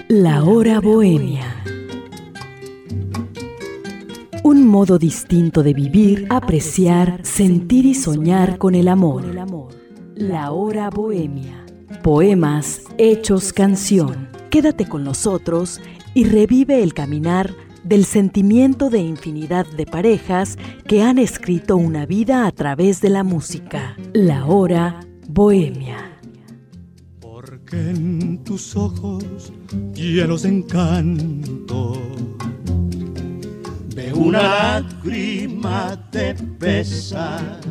La hora bohemia. Un modo distinto de vivir, apreciar, sentir y soñar con el amor. La hora bohemia. Poemas hechos canción. Quédate con nosotros y revive el caminar del sentimiento de infinidad de parejas que han escrito una vida a través de la música. La hora bohemia. Porque en tus ojos llenos de encanto veo una lágrima de pesar.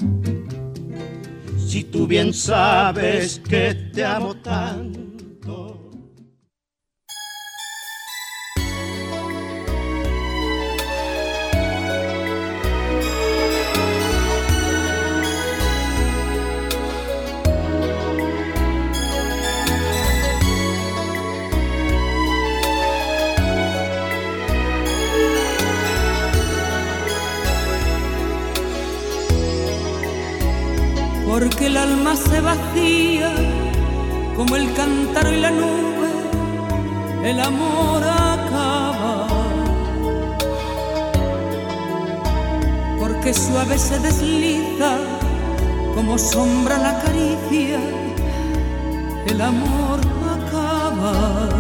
Si tú bien sabes que te amo tanto. Porque el alma se vacía como el cántaro y la nube, el amor acaba. Porque suave se desliza como sombra la caricia, el amor acaba.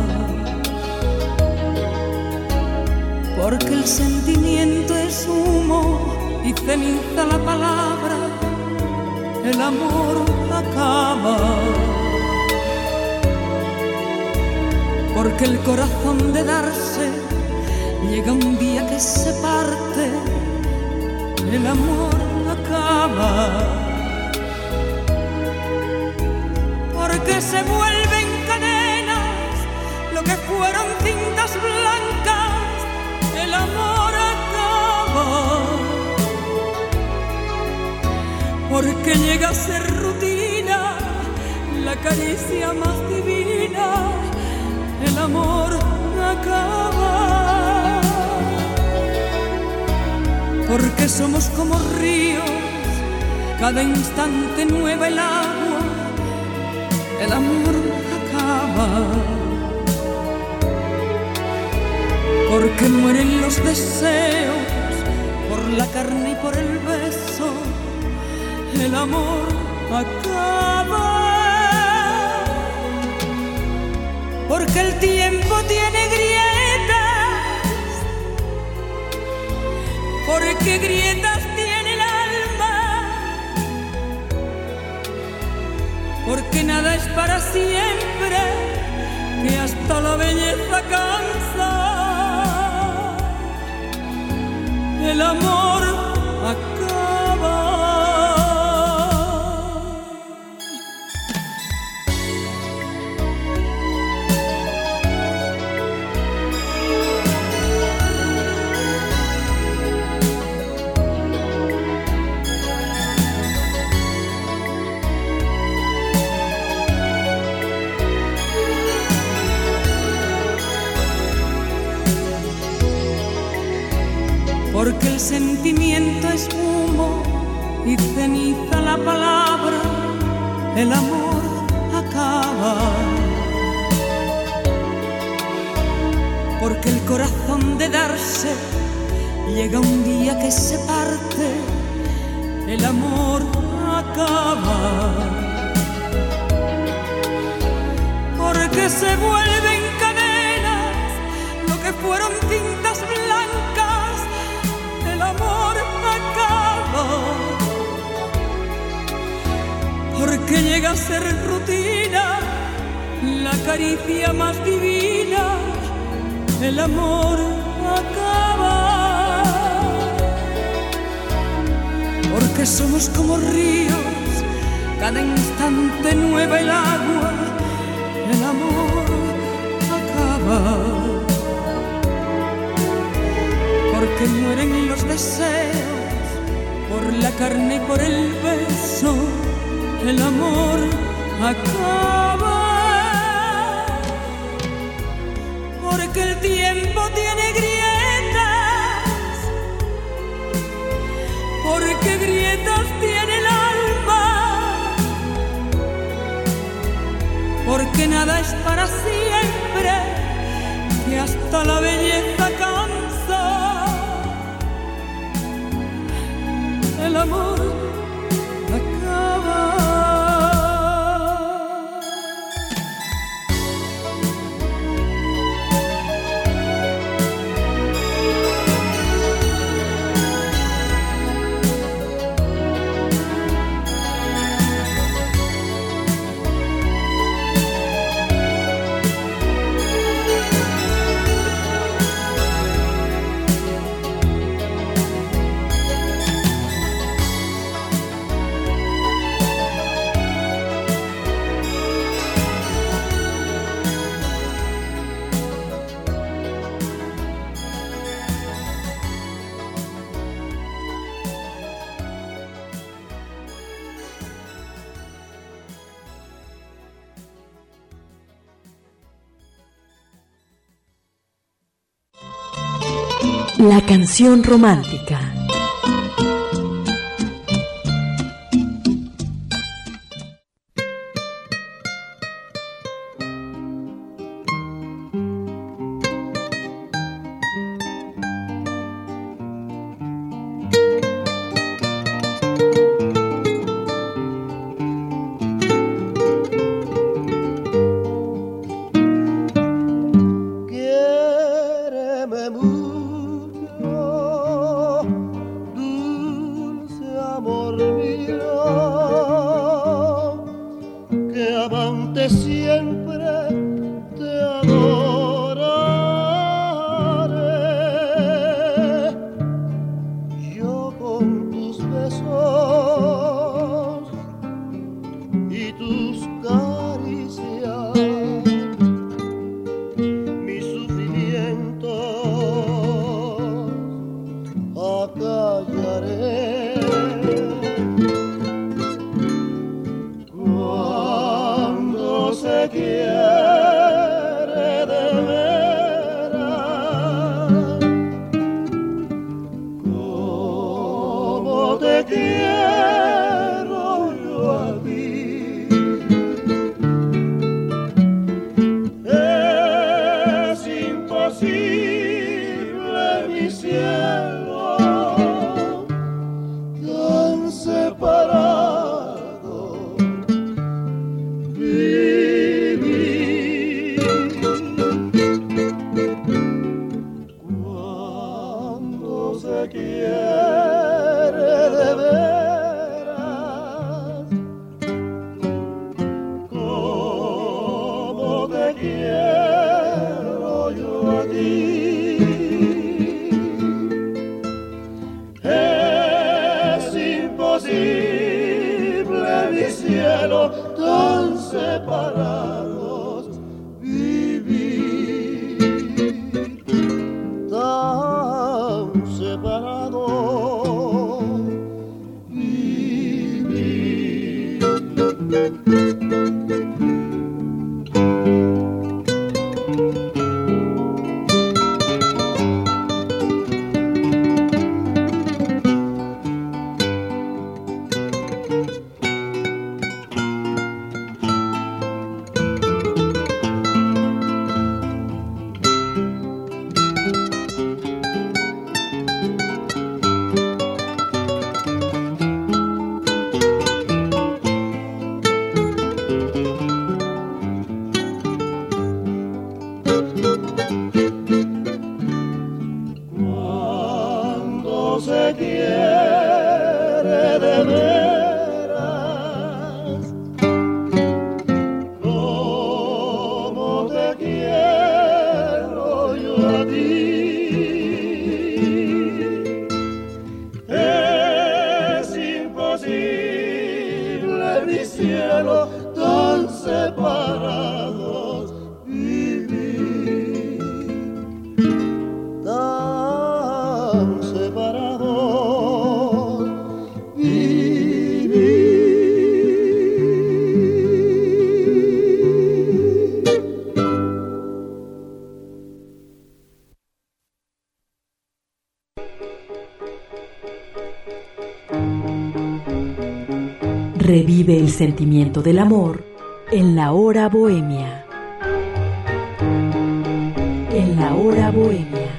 Porque el sentimiento es humo y ceniza la palabra, el amor acaba. Porque el corazón de darse llega un día que se parte, el amor acaba. Porque se vuelven cadenas lo que fueron cintas blancas, el amor acaba. Porque llega a ser rutina la caricia más divina, el amor acaba. Porque somos como ríos, cada instante nueva el agua, el amor acaba. Porque mueren los deseos por la carne y por el beso, el amor acaba. Porque el tiempo tiene grietas, porque grietas tiene el alma, porque nada es para siempre, que hasta la belleza cansa, el amor acaba. Porque el sentimiento es humo y ceniza la palabra, el amor acaba. Porque el corazón de darse llega un día que se parte, el amor acaba. Porque se vuelven cadenas lo que fueron cintas blancas, el amor acaba. Porque llega a ser rutina la caricia más divina, el amor acaba. Porque somos como ríos, cada instante nueva el agua, el amor acaba. Porque mueren los deseos por la carne y por el beso, el amor acaba. Porque el tiempo tiene grietas, porque grietas tiene el alma, porque nada es para siempre, que hasta la belleza cansa. El amor acaba. La canción romántica. Revive el sentimiento del amor en la hora bohemia. en La Hora Bohemia.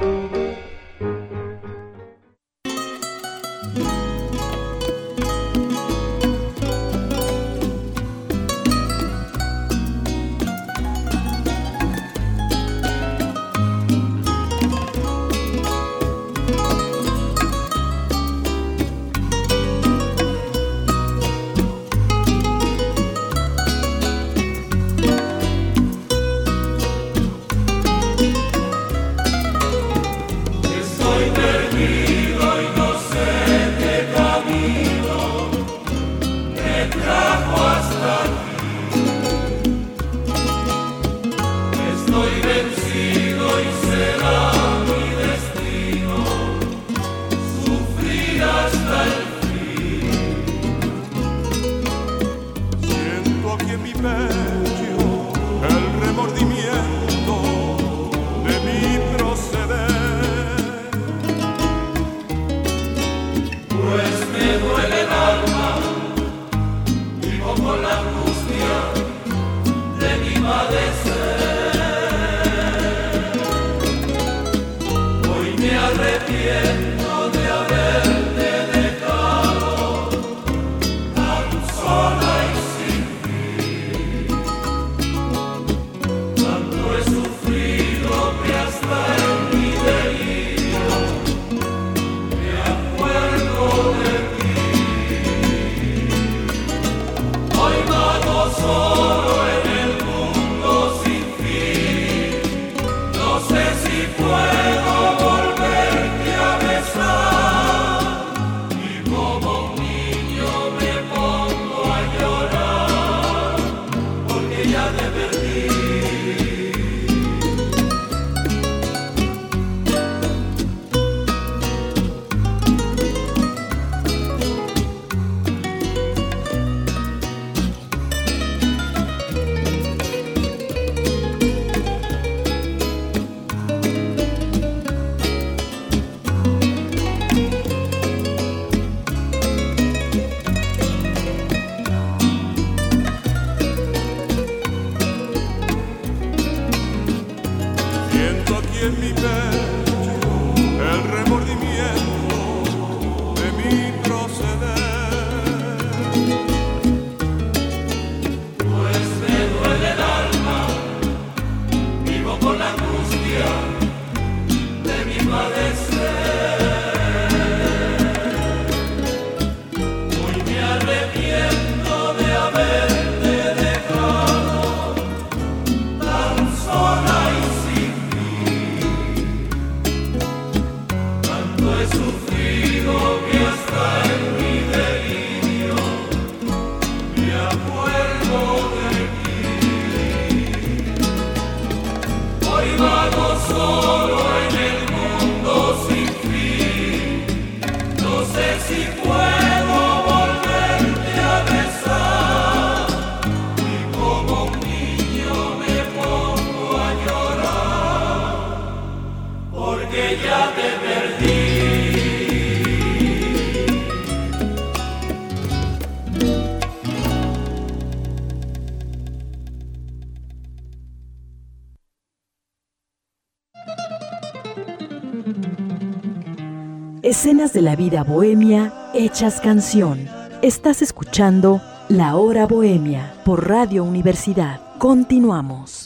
Escenas de la vida bohemia hechas canción. Estás escuchando La Hora Bohemia por Radio Universidad. Continuamos.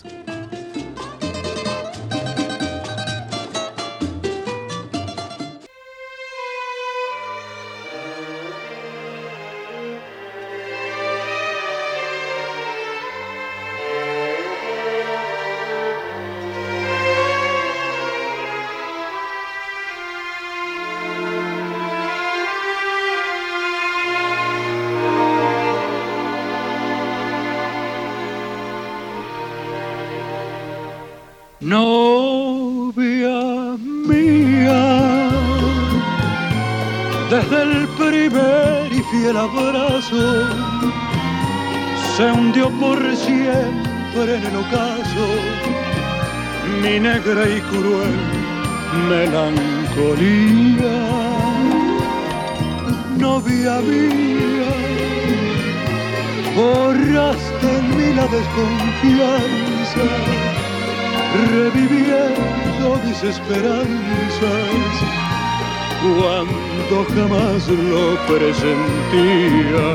Novia mía, desde el primer y fiel abrazo se hundió por siempre en el ocaso mi negra y cruel melancolía. Novia mía, borraste en mí la desconfianza, reviviendo mis esperanzas cuando jamás lo presentía.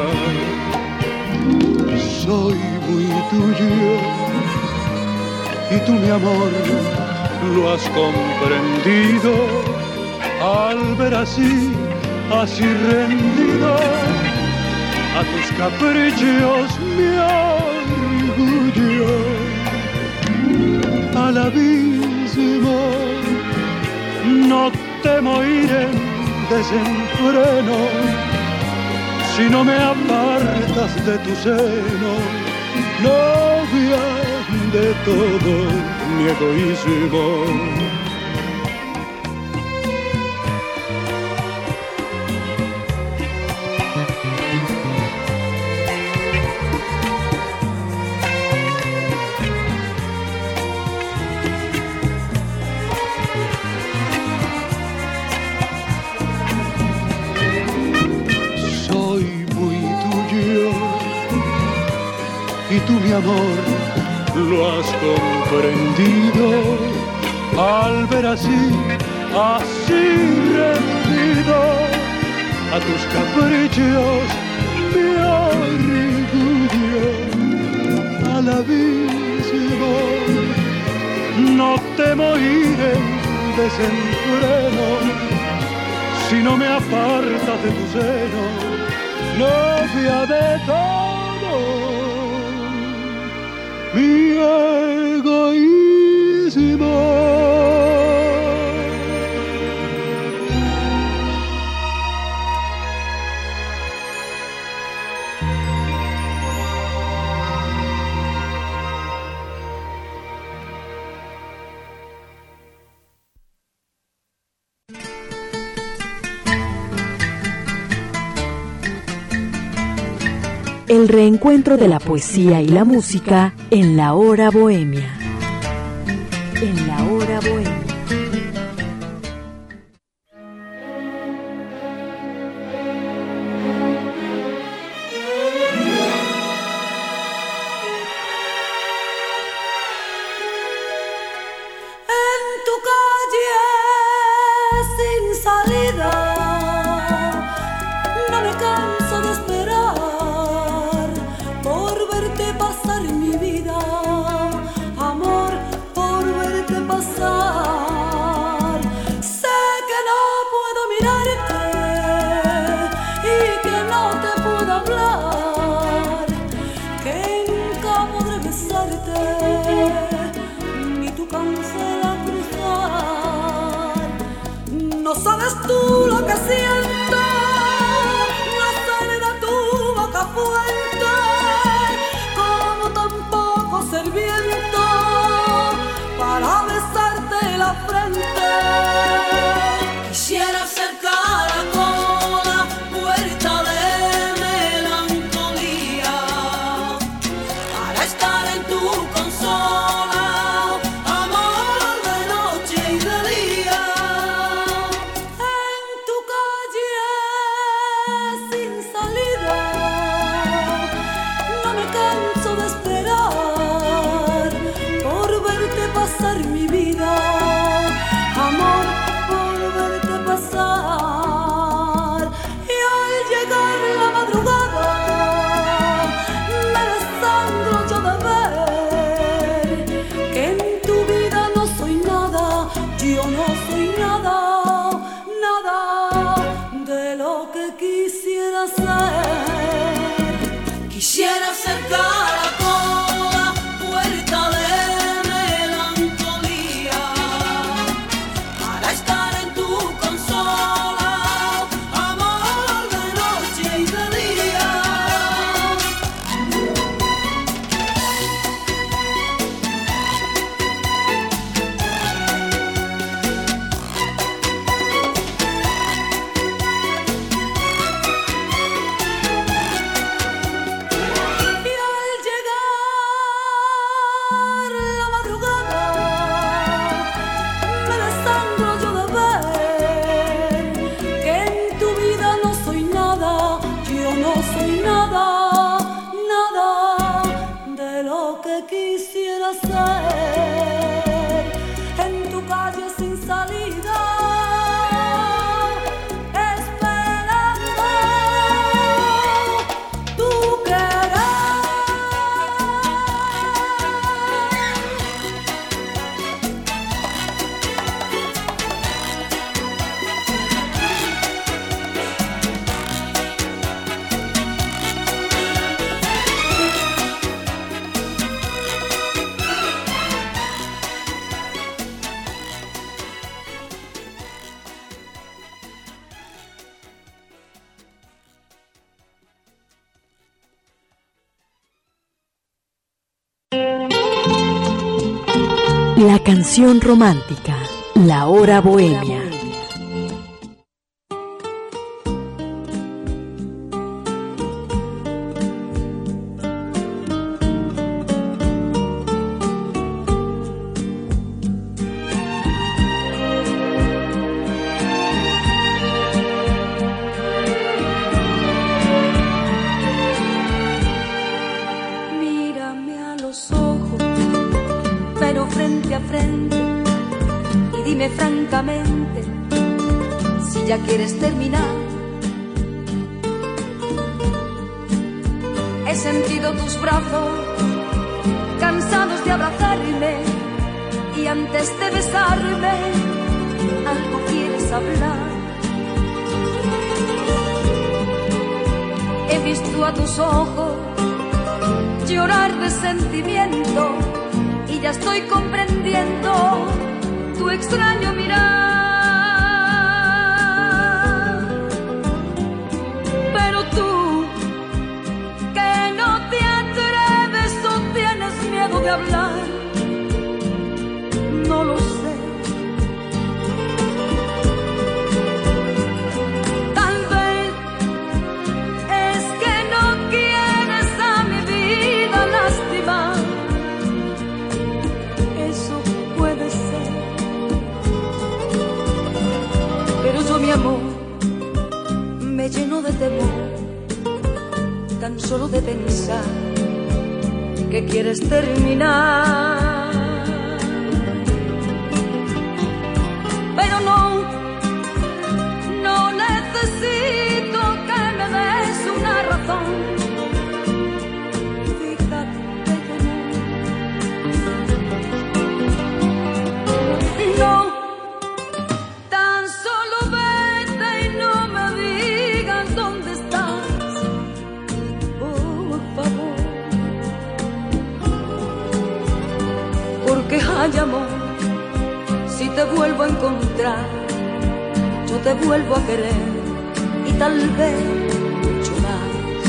Soy muy tuyo y tú, mi amor, lo has comprendido al ver así rendido a tus caprichos mi orgullo. Al abismo no temo ir en desenfreno si no me apartas de tu seno, novia de todo mi egoísmo. Y tú, mi amor, lo has comprendido al ver así rendido a tus caprichos mi orgullo. Al abismo no temo ir en desenfreno si no me apartas de tu seno, novia de todo mi egoísmo. El reencuentro de la poesía y la música en la hora bohemia. En la hora bohemia. En tu calle sin salida no me canso de esperar por verte pasar mi vida, amor, por verte pasar. Sé que no puedo mirarte y que no te puedo hablar, que nunca podré besarte, ni tú cansarás cruzar. No sabes tú lo que siento, no sale de tu boca fuerte, como tampoco ser viento para besarte la frente. Quisiera acercar a toda puerta de melancolía para estar en tu consola, amor de noche y de día. En tu calle sin salida no me canso de esperar por verte pasar mi vida, amor, por verte pasar. Y al llegar la madrugada me desangro yo de ver que en tu vida no soy nada, yo no soy nada, nada de lo que quisiera ser. Quisiera acercar a toda puerta de melancolía para estar en tu consola, amor de noche y de día. Y al llegar la madrugada me desangro yo de ver que en tu vida no soy nada, yo no soy nada, nada de lo que quisiera ser. La canción romántica, la hora bohemia. Ya quieres terminar. He sentido tus brazos cansados de abrazarme y antes de besarme algo quieres hablar. He visto a tus ojos llorar de sentimiento y ya estoy comprendiendo tu extraño mirar. De hablar, no lo sé. Tal vez es que no quieres a mi vida lastimar. Eso puede ser. Pero yo, mi amor, me lleno de temor tan solo de pensar que quieres terminar. Pero no necesito que me des una razón. Fíjate que no, tan solo vete y no me digas dónde estás, por favor. Porque hay amor, si te vuelvo a encontrar, yo te vuelvo a querer y tal vez mucho más.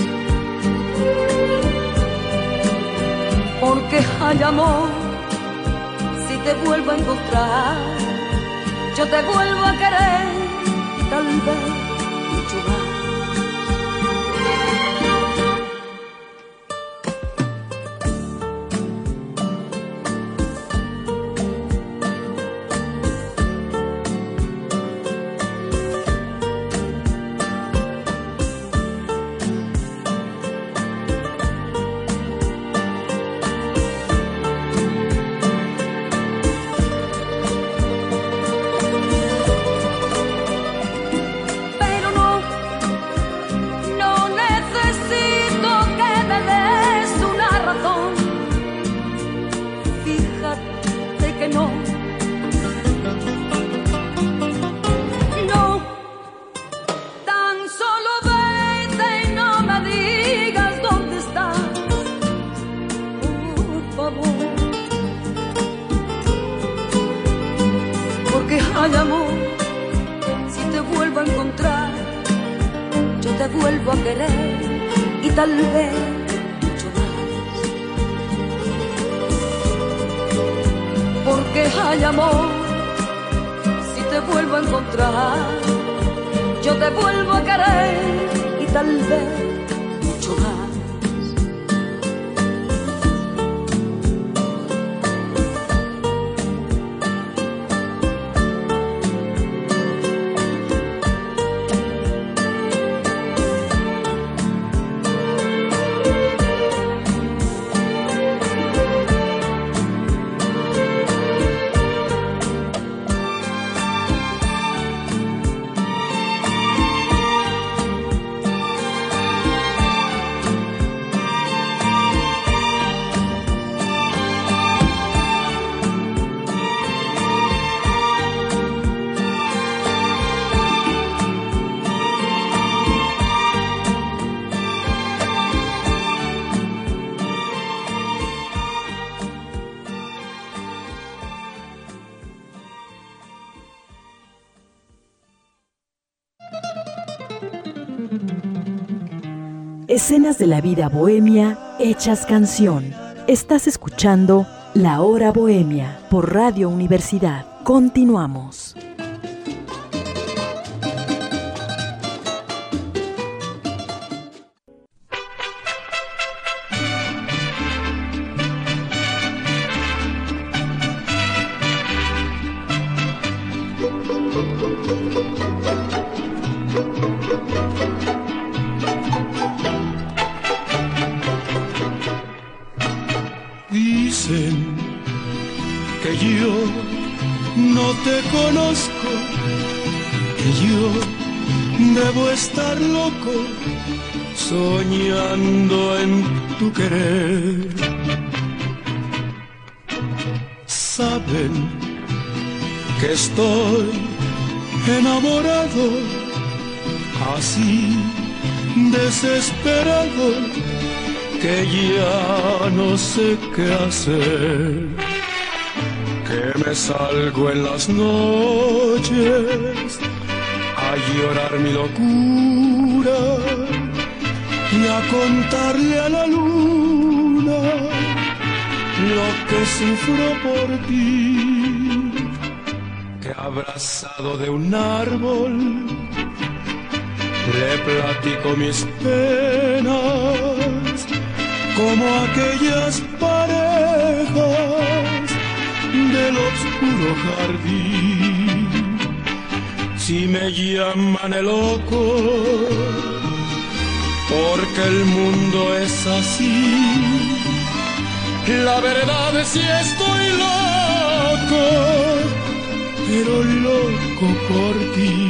Porque hay amor, si te vuelvo a encontrar, yo te vuelvo a querer y tal vez mucho más. Ay, amor, si te vuelvo a encontrar, yo te vuelvo a querer y tal vez mucho más. Porque hay amor, si te vuelvo a encontrar, yo te vuelvo a querer y tal vez mucho más. Escenas de la vida bohemia hechas canción. Estás escuchando La Hora Bohemia por Radio Universidad. Continuamos. Dicen que yo no te conozco, que yo debo estar loco soñando en tu querer. Saben que estoy enamorado, así desesperado, que ya no sé qué hacer, que me salgo en las noches a llorar mi locura y a contarle a la luna lo que sufro por ti, que abrazado de un árbol le platico mis penas, como aquellas parejas del oscuro jardín. Si me llaman el loco, porque el mundo es así, la verdad es que estoy loco, pero loco por ti.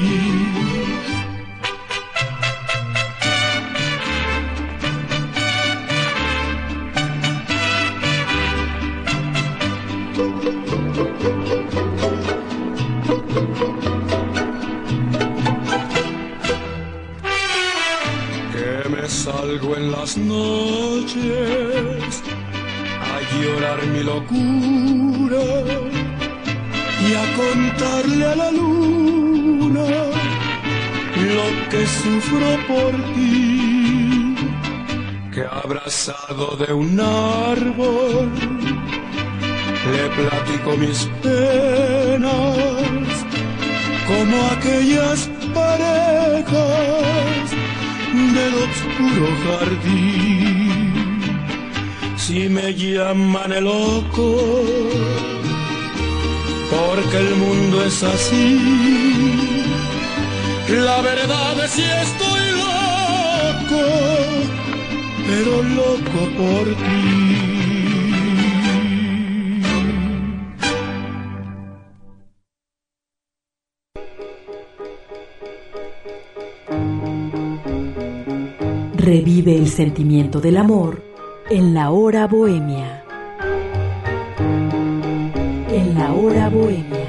Que me salgo en las noches a llorar mi locura y a contarle a la luna lo que sufro por ti, que abrazado de un árbol le platico mis penas, como aquellas parejas del oscuro jardín. Si me llaman el loco, porque el mundo es así, la verdad es que estoy loco, pero loco por ti. Revive el sentimiento del amor en La Hora Bohemia. En La Hora Bohemia.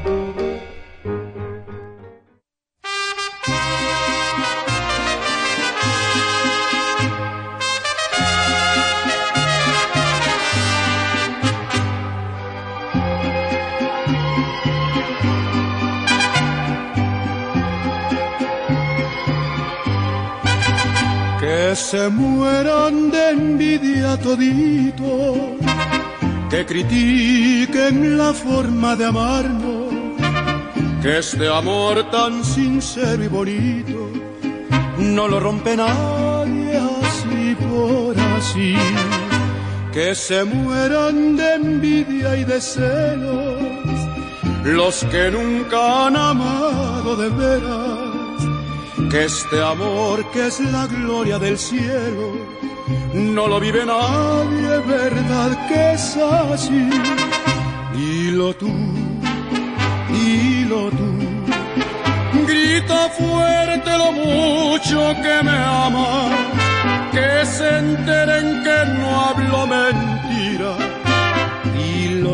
Que se mueran de envidia toditos, que critiquen la forma de amarnos, que este amor tan sincero y bonito no lo rompe nadie así por así. Que se mueran de envidia y de celos los que nunca han amado de veras, que este amor que es la gloria del cielo no lo vive nadie, verdad que es así. Dilo tú, grita fuerte lo mucho que me ama, que se enteren que no hablo mentira. Dilo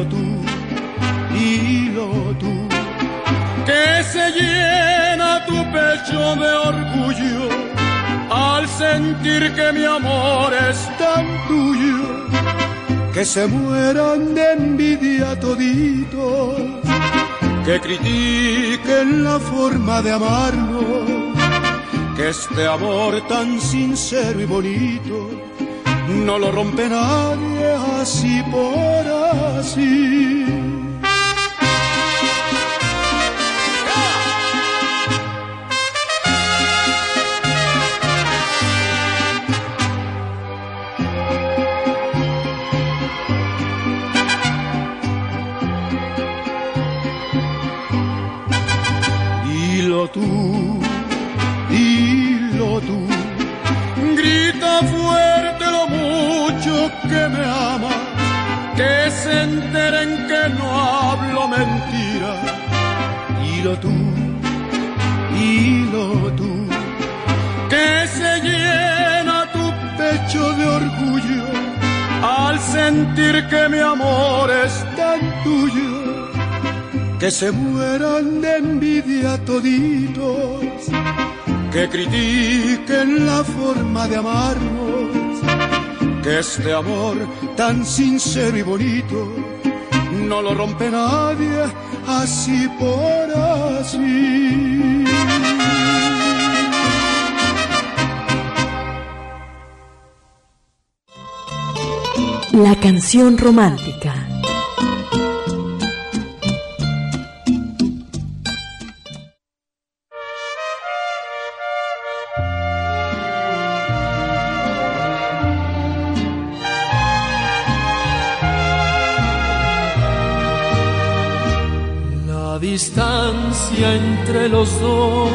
tú, que se llena tu pecho de orgullo al sentir que mi amor es tan tuyo. Que se mueran de envidia toditos, que critiquen la forma de amarnos, que este amor tan sincero y bonito no lo rompe nadie así por así. Dilo tú, grita fuerte lo mucho que me ama, que se enteren que no hablo mentira. Dilo tú, que se llena tu pecho de orgullo al sentir que mi amor es tan tuyo. Que se mueran de envidia toditos, que critiquen la forma de amarnos, que este amor tan sincero y bonito no lo rompe nadie así por así. La canción romántica. Distancia entre los dos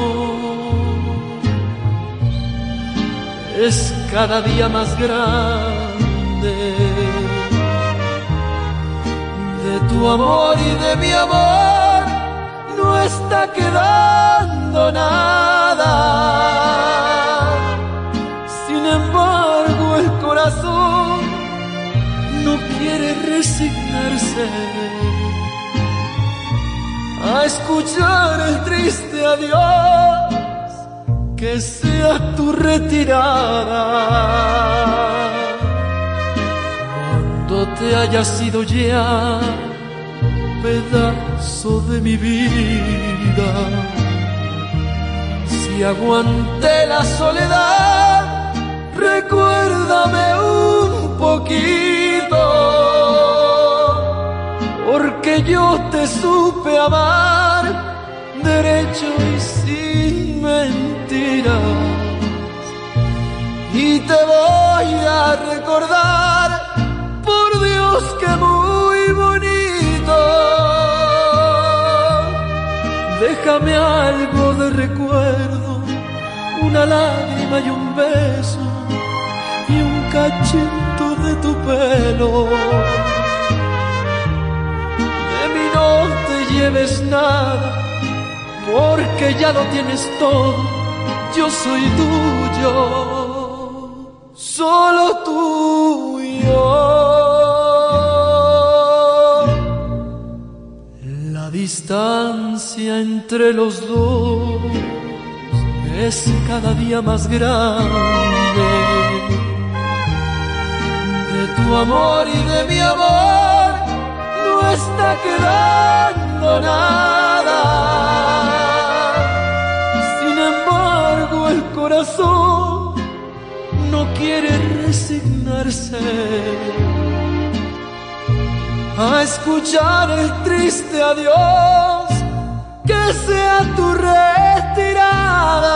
es cada día más grande. De tu amor y de mi amor no está quedando nada. Sin embargo, el corazón no quiere resignarse a escuchar el triste adiós que sea tu retirada. Cuando te hayas ido ya, pedazo de mi vida, si aguanté la soledad, recuérdame un poquito, porque yo te supe amar derecho y sin mentiras, y te voy a recordar, por Dios que muy bonito. Déjame algo de recuerdo, una lágrima y un beso, y un cachito de tu pelo. No te lleves nada, porque ya lo tienes todo. Yo soy tuyo, solo tuyo. La distancia entre los dos es cada día más grande. De tu amor y de mi amor no está quedando nada. Sin embargo, el corazón no quiere resignarse a escuchar el triste adiós que sea tu retirada.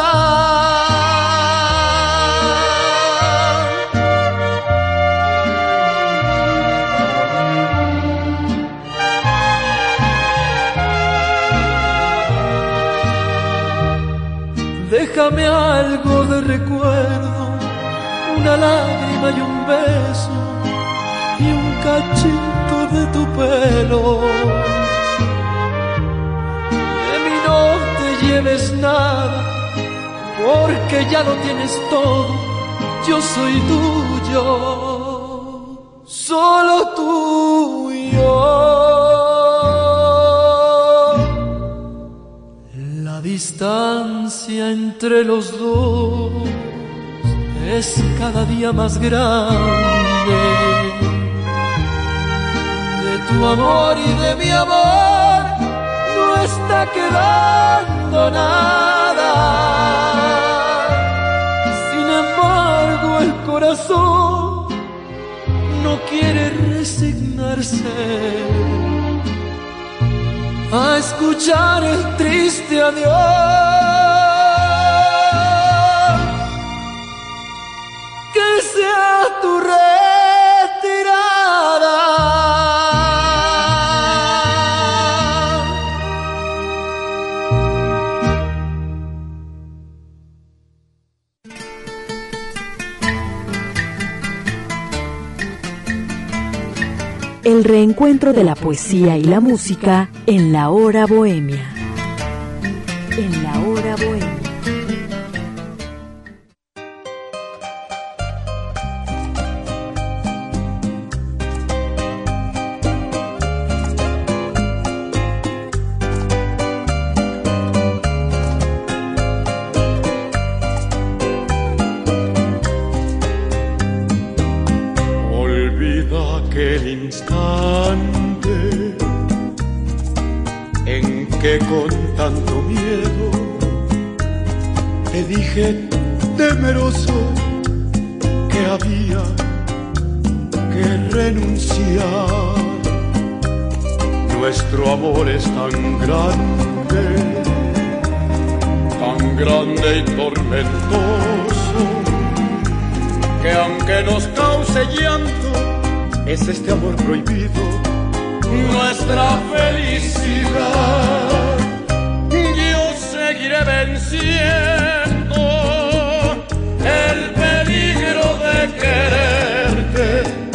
Déjame algo de recuerdo, una lágrima y un beso, y un cachito de tu pelo. De mí no te lleves nada, porque ya lo tienes todo. Yo soy tuyo, solo tuyo. La distancia entre los dos es cada día más grande. De tu amor y de mi amor no está quedando nada. Sin embargo, el corazón no quiere resignarse a escuchar el triste adiós. Que sea tu retirada el reencuentro de la poesía y la música en la hora bohemia. En la hora bohemia. Aquel instante en que con tanto miedo te dije temeroso que había que renunciar. Nuestro amor es tan grande y tormentoso, que aunque nos cause llanto, es este amor prohibido nuestra felicidad. Yo seguiré venciendo el peligro de quererte.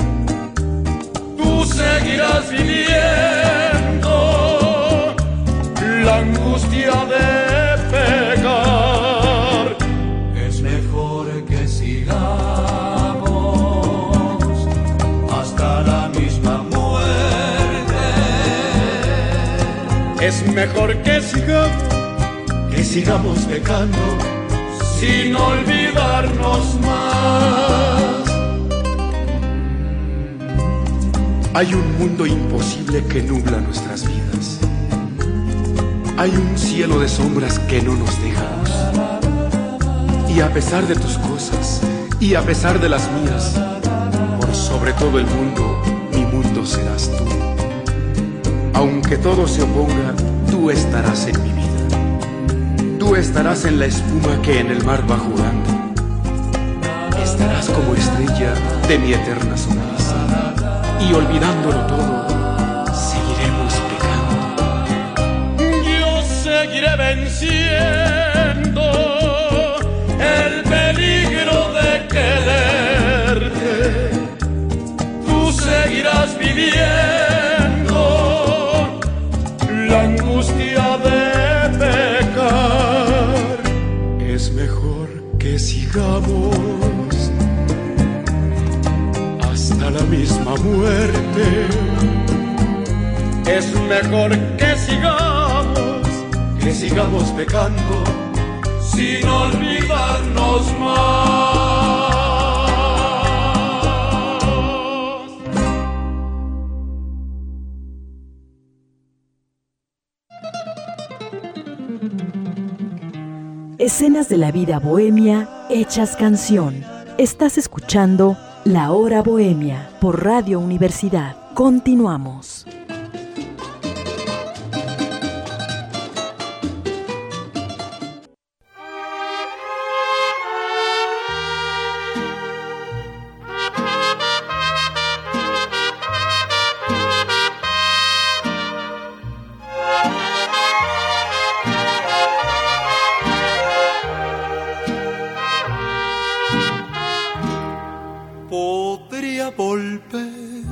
Tú seguirás viviendo la angustia de pecar. Es mejor que sigamos Es mejor que sigamos pecando sin olvidarnos más. Hay un mundo imposible que nubla nuestras vidas. Hay un cielo de sombras que no nos deja luz. Y a pesar de tus cosas y a pesar de las mías, por sobre todo el mundo, mi mundo serás tú. Aunque todo se oponga, tú estarás en mi vida. Tú estarás en la espuma que en el mar va jugando. Estarás como estrella de mi eterna sonrisa. Y olvidándolo todo, seguiremos pecando. Yo seguiré venciendo el peligro de quererte. Tú seguirás viviendo la angustia de pecar. Es mejor que sigamos hasta la misma muerte. Es mejor que sigamos pecando sin olvidarnos más. Escenas de la vida bohemia hechas canción. Estás escuchando La Hora Bohemia por Radio Universidad. Continuamos. Podría volver,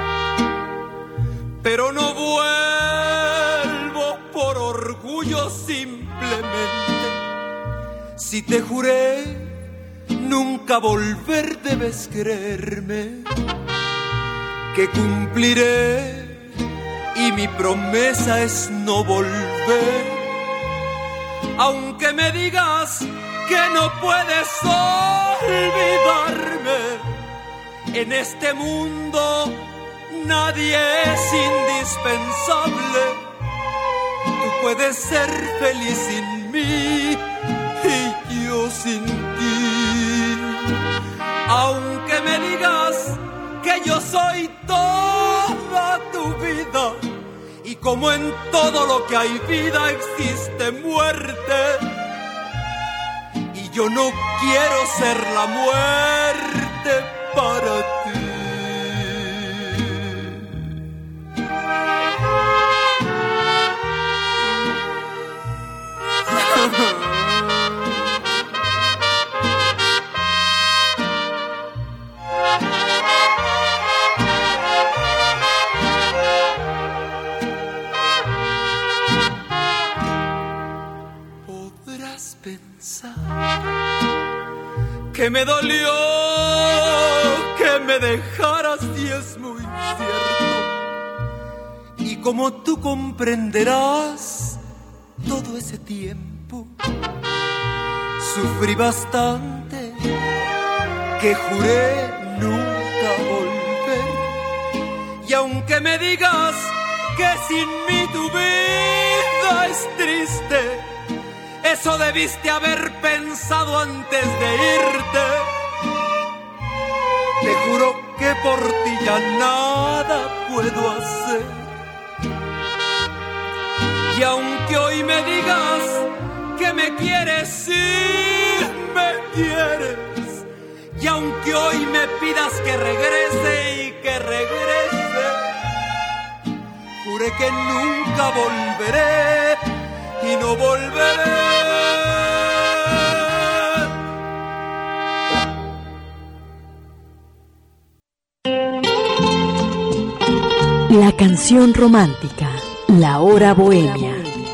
pero no vuelvo por orgullo simplemente. Si te juré nunca volver, debes creerme que cumpliré y mi promesa es no volver. Aunque me digas que no puedes olvidarme, en este mundo nadie es indispensable. Tú puedes ser feliz sin mí y yo sin ti. Aunque me digas que yo soy todo toda tu vida. Y como en todo lo que hay vida existe muerte, y yo no quiero ser la muerte para ti. Podrás pensar que me dolió que me dejaras, y es muy cierto. Y como tú comprenderás, todo ese tiempo sufrí bastante, que juré nunca volver. Y aunque me digas que sin mí tu vida es triste, eso debiste haber pensado antes de irte. Te juro que por ti ya nada puedo hacer. Y aunque hoy me digas que me quieres, sí me quieres. Y aunque hoy me pidas que regrese y que regrese, juré que nunca volveré y no volveré. La canción romántica, La Hora Bohemia.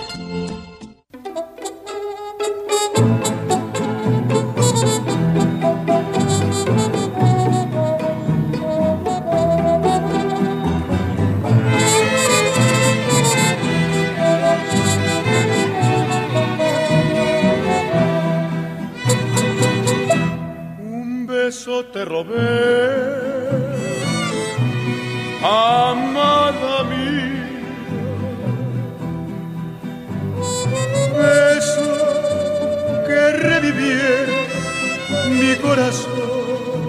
Un beso te robé, amada mía, beso que reviviera mi corazón,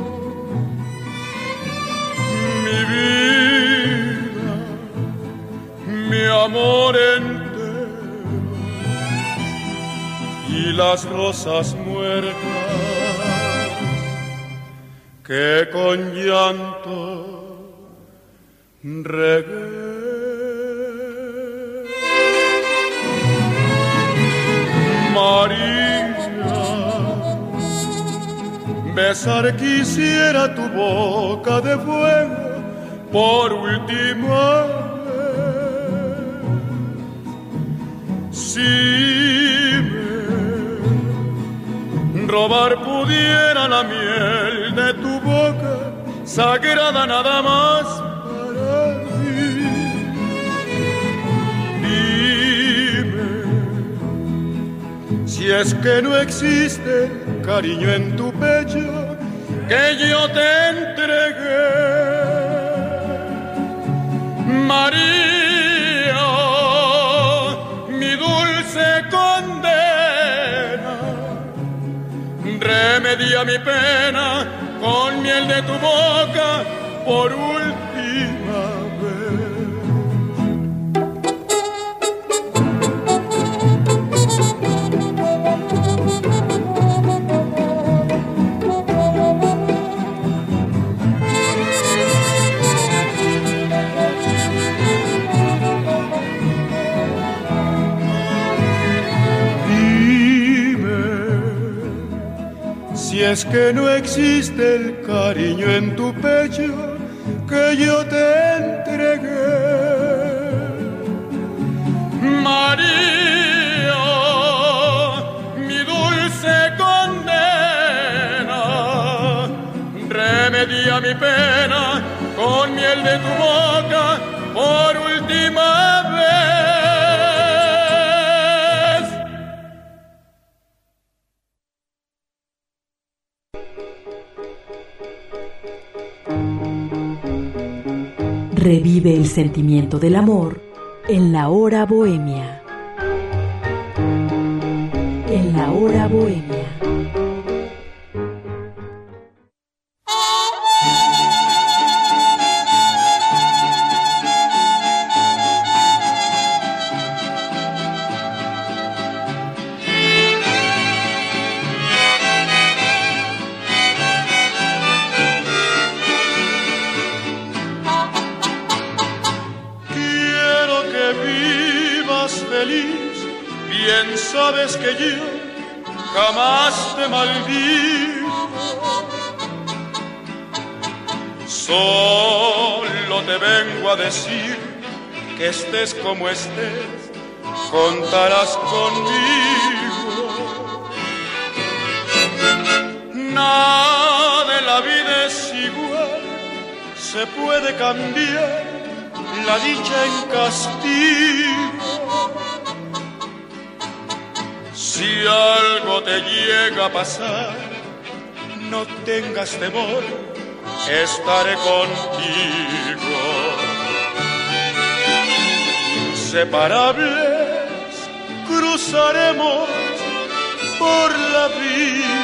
mi vida, mi amor entero, y las rosas muertas que con llanto regué. María, besar quisiera tu boca de fuego por última vez. Si me robar pudiera la miel de tu boca, sagrada nada más para mí. Dime si es que no existe cariño en tu pecho que yo te entregué. María, mi dulce condena, remedia mi pena con miel de tu boca por última vez. Si es que no existe el cariño en tu pecho que yo te entregué. María, mi dulce condena, remedia mi pena con miel de tu boca por última vez. Revive el sentimiento del amor en La Hora Bohemia. En La Hora Bohemia. feliz, bien sabes que yo jamás te maldigo. Solo te vengo a decir que estés como estés, contarás conmigo. Nada en la vida es igual, se puede cambiar la dicha en castigo. Si algo te llega a pasar, no tengas temor, estaré contigo. Inseparables cruzaremos por la vida,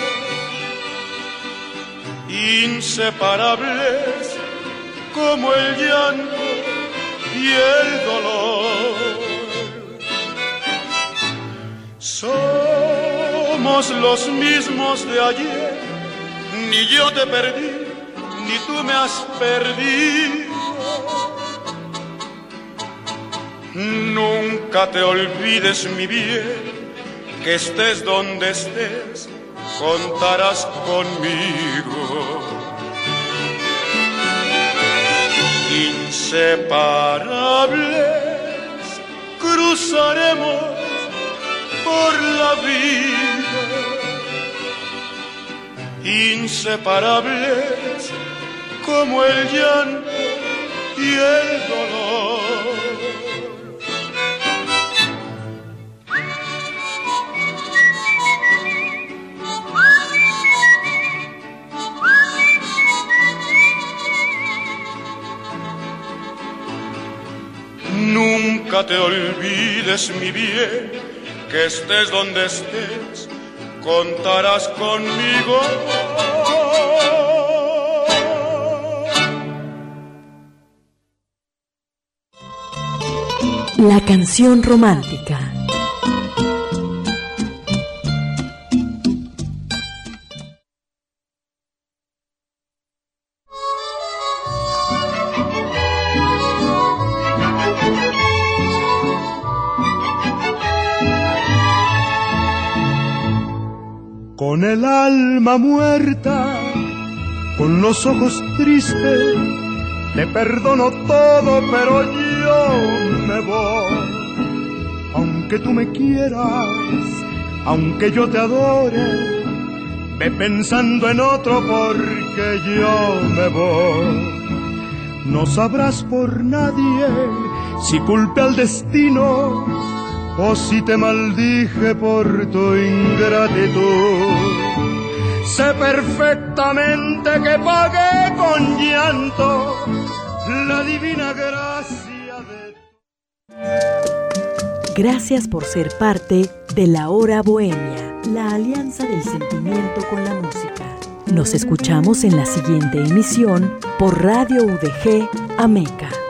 inseparables como el llanto y el dolor. Somos los mismos de ayer, ni yo te perdí, ni tú me has perdido. Nunca te olvides, mi bien, que estés donde estés, contarás conmigo. Inseparables cruzaremos por la vida, inseparables como el llanto y el dolor. Nunca te olvides, mi bien, que estés donde estés, contarás conmigo. La canción romántica. Con el alma muerta, con los ojos tristes, le perdono todo, pero yo me voy. Aunque tú me quieras, aunque yo te adore, ve pensando en otro porque yo me voy. No sabrás por nadie si culpe al destino o si te maldije por tu ingratitud. Sé perfectamente que pagué con llanto la divina gracia de... Gracias por ser parte de La Hora Bohemia, la alianza del sentimiento con la música. Nos escuchamos en la siguiente emisión por Radio UDG Ameca.